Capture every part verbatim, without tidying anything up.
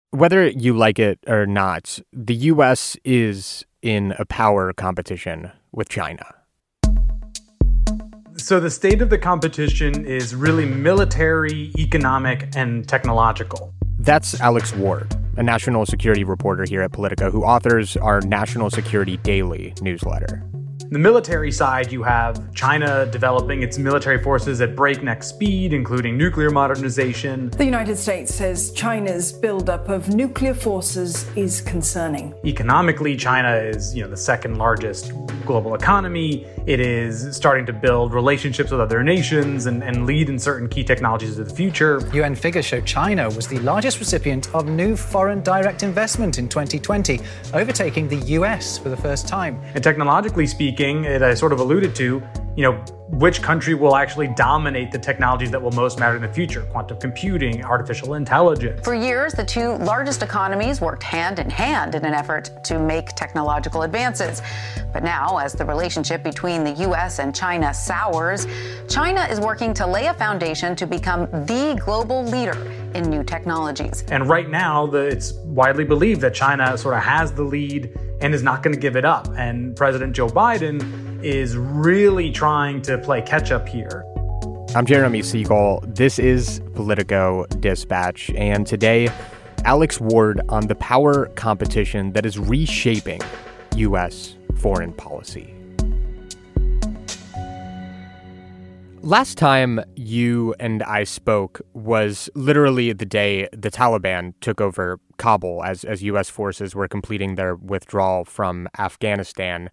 Whether you like it or not, the U S is in a power competition with China. So the state of the competition is really military, economic, and technological. That's Alex Ward, a national security reporter here at Politico who authors our National Security Daily newsletter. The military side, you have China developing its military forces at breakneck speed, including nuclear modernization. The United States says China's buildup of nuclear forces is concerning. Economically, China is, you know, the second largest global economy. It is starting to build relationships with other nations and, and lead in certain key technologies of the future. U N figures show China was the largest recipient of new foreign direct investment in twenty twenty, overtaking the U S for the first time. And technologically speaking, it I sort of alluded to, you know, which country will actually dominate the technologies that will most matter in the future? Quantum computing, artificial intelligence. For years, the two largest economies worked hand in hand in an effort to make technological advances. But now, as the relationship between the U S and China sours, China is working to lay a foundation to become the global leader in new technologies. And right now, the, it's widely believed that China sort of has the lead and is not going to give it up. And President Joe Biden is really trying to play catch up here. I'm Jeremy Siegel. This is Politico Dispatch. And today, Alex Ward on the power competition that is reshaping U S foreign policy. Last time you and I spoke was literally the day the Taliban took over Kabul as, as U S forces were completing their withdrawal from Afghanistan.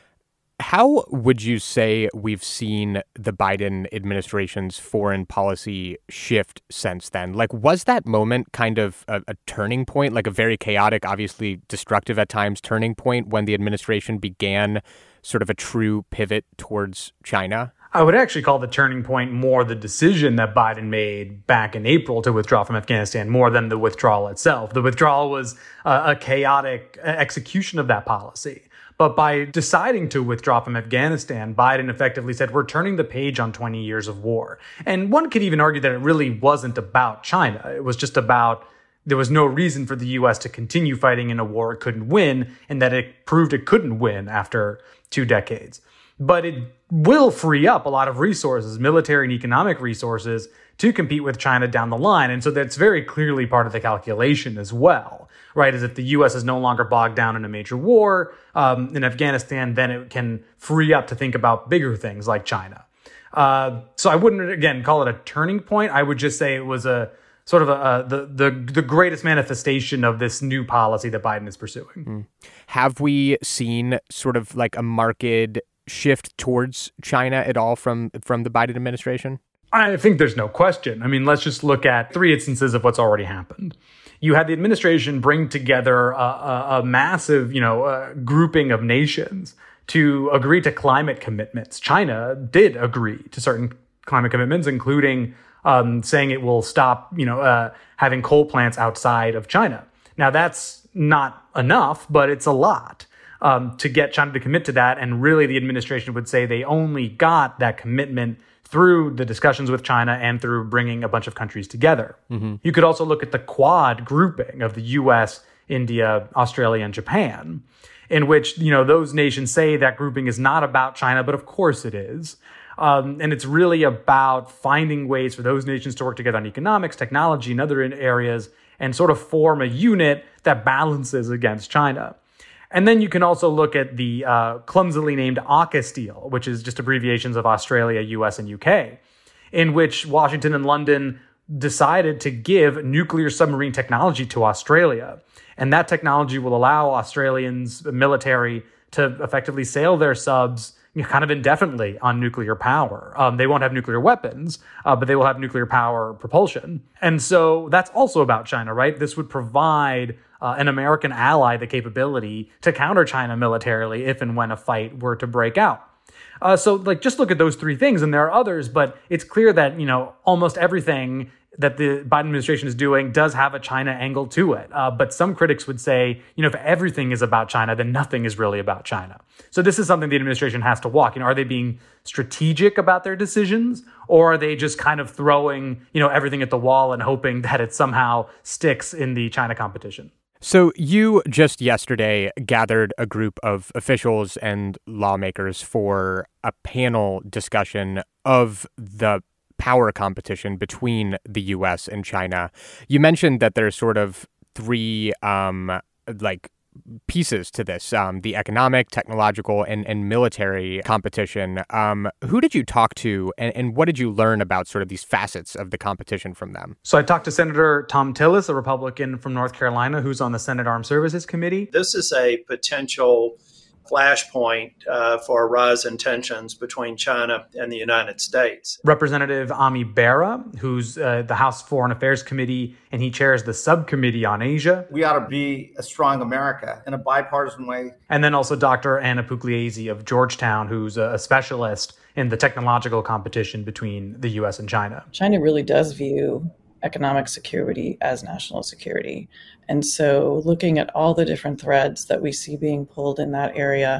How would you say we've seen the Biden administration's foreign policy shift since then? Like, was that moment kind of a, a turning point, like a very chaotic, obviously destructive at times turning point when the administration began sort of a true pivot towards China? I would actually call the turning point more the decision that Biden made back in April to withdraw from Afghanistan more than the withdrawal itself. The withdrawal was uh, a chaotic execution of that policy. But by deciding to withdraw from Afghanistan, Biden effectively said, we're turning the page on twenty years of war. And one could even argue that it really wasn't about China. It was just about there was no reason for the U S to continue fighting in a war it couldn't win, and that it proved it couldn't win after two decades. But it will free up a lot of resources, military and economic resources, to compete with China down the line. And so that's very clearly part of the calculation as well, right? Is if the U S is no longer bogged down in a major war um, in Afghanistan, then it can free up to think about bigger things like China. Uh, so I wouldn't, again, call it a turning point. I would just say it was a sort of a, a, the, the, the greatest manifestation of this new policy that Biden is pursuing. Mm. Have we seen sort of like a marked shift towards China at all from from the Biden administration? I think there's no question. I mean, let's just look at three instances of what's already happened. You had the administration bring together a, a, a massive, you know, uh, grouping of nations to agree to climate commitments. China did agree to certain climate commitments, including um, saying it will stop, you know, uh, having coal plants outside of China. Now, that's not enough, but it's a lot. Um, to get China to commit to that. And really, the administration would say they only got that commitment through the discussions with China and through bringing a bunch of countries together. Mm-hmm. You could also look at the Quad grouping of the U S, India, Australia, and Japan, in which, you know, those nations say that grouping is not about China, but of course it is. Um, and it's really about finding ways for those nations to work together on economics, technology, and other areas, and sort of form a unit that balances against China. And then you can also look at the uh, clumsily named AUKUS deal, which is just abbreviations of Australia, U S, and U K, in which Washington and London decided to give nuclear submarine technology to Australia. And that technology will allow Australians military to effectively sail their subs, you know, kind of indefinitely on nuclear power. Um, they won't have nuclear weapons, uh, but they will have nuclear power propulsion. And so that's also about China, right? This would provide uh, an American ally the capability to counter China militarily if and when a fight were to break out. Uh, so like, just look at those three things, and there are others, but it's clear that, you know, almost everything that the Biden administration is doing does have a China angle to it. Uh, but some critics would say, you know, if everything is about China, then nothing is really about China. So this is something the administration has to walk. You know, are they being strategic about their decisions, or are they just kind of throwing, you know, everything at the wall and hoping that it somehow sticks in the China competition? So you just yesterday gathered a group of officials and lawmakers for a panel discussion of the power competition between the U S and China. You mentioned that there's sort of three um, like pieces to this, um, the economic, technological, and, and military competition. Um, who did you talk to, and, and what did you learn about sort of these facets of the competition from them? So I talked to Senator Thom Tillis, a Republican from North Carolina, who's on the Senate Armed Services Committee. This is a potential flashpoint uh, for a rise in tensions between China and the United States. Representative Ami Bera, who's uh, the House Foreign Affairs Committee, and he chairs the subcommittee on Asia. We ought to be a strong America in a bipartisan way. And then also Doctor Anna Pugliese of Georgetown, who's a specialist in the technological competition between the U S and China. China really does view economic security as national security. And so looking at all the different threads that we see being pulled in that area,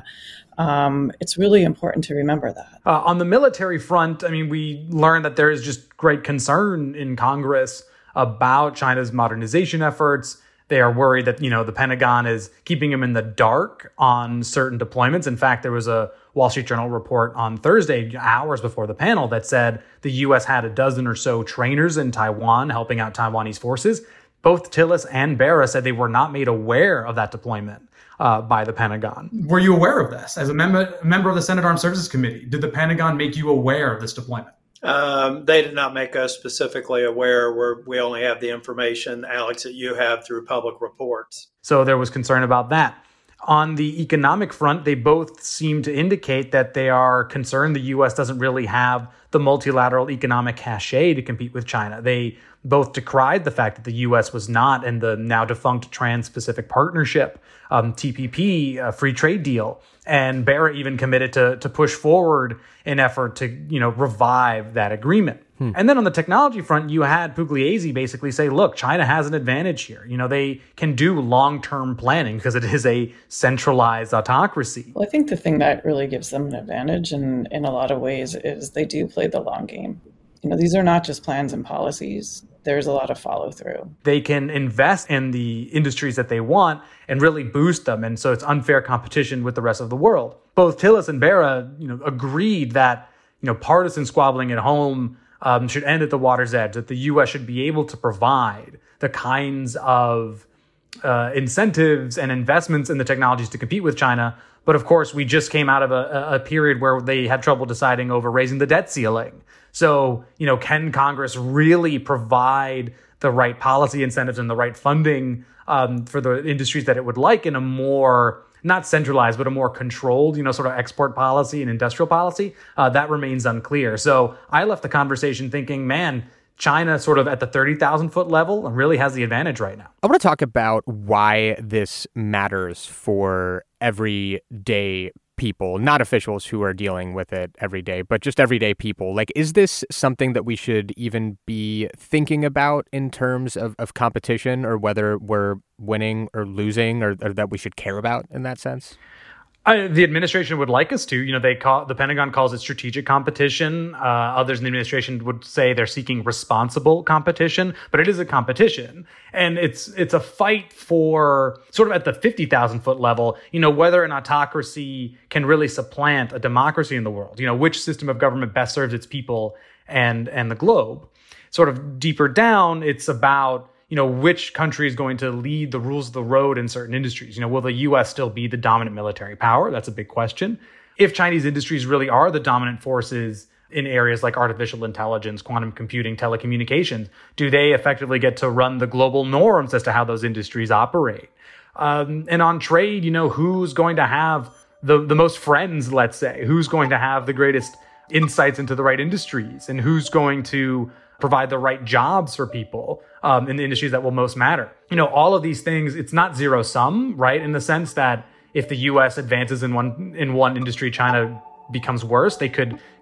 um, it's really important to remember that. Uh, on the military front, I mean, we learned that there is just great concern in Congress about China's modernization efforts. They are worried that, you know, the Pentagon is keeping them in the dark on certain deployments. In fact, there was a Wall Street Journal report on Thursday, hours before the panel, that said the U S had a dozen or so trainers in Taiwan helping out Taiwanese forces. Both Tillis and Bera said they were not made aware of that deployment uh, by the Pentagon. Were you aware of this as a member, member of the Senate Armed Services Committee? Did the Pentagon make you aware of this deployment? Um, they did not make us specifically aware. We're, we only have the information, Alex, that you have through public reports. So there was concern about that. On the economic front, they both seem to indicate that they are concerned the U S doesn't really have the multilateral economic cachet to compete with China. They both decried the fact that the U S was not in the now defunct Trans-Pacific Partnership, um, T P P, a free trade deal. And Bera even committed to to push forward an effort to, you know, revive that agreement. Hmm. And then on the technology front, you had Pugliese basically say, look, China has an advantage here. You know, they can do long-term planning because it is a centralized autocracy. Well, I think the thing that really gives them an advantage in, in a lot of ways is they do play the long game. You know, these are not just plans and policies. There's a lot of follow through. They can invest in the industries that they want and really boost them. And so it's unfair competition with the rest of the world. Both Tillis and Bera, you know, agreed that, you know, partisan squabbling at home um, should end at the water's edge, that the U S should be able to provide the kinds of uh, incentives and investments in the technologies to compete with China. But of course, we just came out of a, a period where they had trouble deciding over raising the debt ceiling. So, you know, can Congress really provide the right policy incentives and the right funding um, for the industries that it would like in a more, not centralized, but a more controlled, you know, sort of export policy and industrial policy? Uh, that remains unclear. So I left the conversation thinking, man, China sort of at the thirty thousand foot level really has the advantage right now. I want to talk about why this matters for everyday people, not officials who are dealing with it every day, but just everyday people. Like, is this something that we should even be thinking about in terms of, of competition, or whether we're winning or losing, or, or that we should care about in that sense? I, the administration would like us to. You know, they call the Pentagon calls it strategic competition. Uh, others in the administration would say they're seeking responsible competition, but it is a competition, and it's it's a fight for sort of at the fifty thousand foot level. You know, whether an autocracy can really supplant a democracy in the world. You know, which system of government best serves its people and and the globe. Sort of deeper down, it's about, you know, which country is going to lead the rules of the road in certain industries. You know, will the U S still be the dominant military power? That's a big question. If Chinese industries really are the dominant forces in areas like artificial intelligence, quantum computing, telecommunications, do they effectively get to run the global norms as to how those industries operate? Um, and on trade, you know, who's going to have the, the most friends, let's say? Who's going to have the greatest insights into the right industries? And who's going to provide the right jobs for people um, in the industries that will most matter? You know, all of these things, it's not zero sum, right? In the sense that if the U S advances in one in one industry, China becomes worse. They could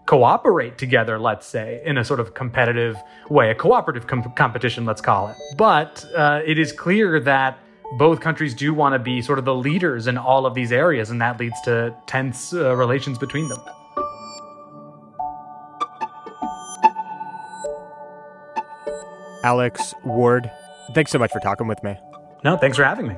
cooperate together, let's say, in a sort of competitive way, a cooperative com- competition, let's call it. But uh, it is clear that both countries do want to be sort of the leaders in all of these areas, and that leads to tense uh, relations between them. Alex Ward, thanks so much for talking with me. No, thanks for having me.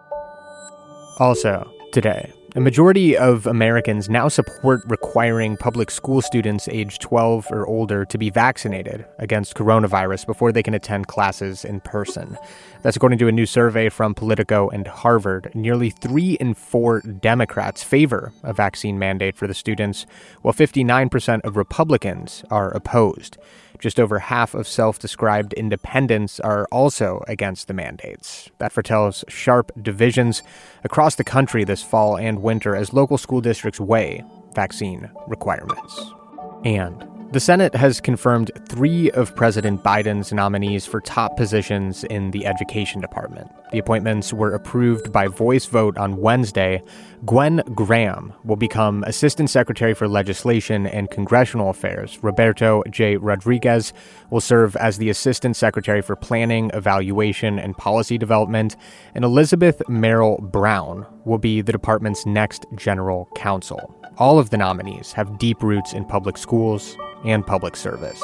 Also, today, a majority of Americans now support requiring public school students aged twelve or older to be vaccinated against coronavirus before they can attend classes in person. That's according to a new survey from Politico and Harvard. Nearly three in four Democrats favor a vaccine mandate for the students, while fifty-nine percent of Republicans are opposed. Just over half of self-described independents are also against the mandates. That foretells sharp divisions across the country this fall and winter as local school districts weigh vaccine requirements. And the Senate has confirmed three of President Biden's nominees for top positions in the education department. The appointments were approved by voice vote on Wednesday. Gwen Graham will become Assistant Secretary for Legislation and Congressional Affairs. Roberto J. Rodriguez will serve as the Assistant Secretary for Planning, Evaluation, and Policy Development. And Elizabeth Merrill Brown will be the department's next general counsel. All of the nominees have deep roots in public schools and public service.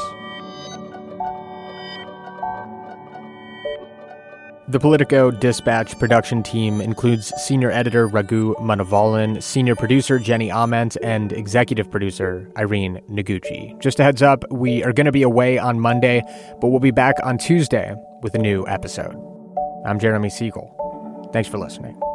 The Politico Dispatch production team includes senior editor Raghu Manavalan, senior producer Jenny Ament, and executive producer Irene Noguchi. Just a heads up, we are going to be away on Monday, but we'll be back on Tuesday with a new episode. I'm Jeremy Siegel. Thanks for listening.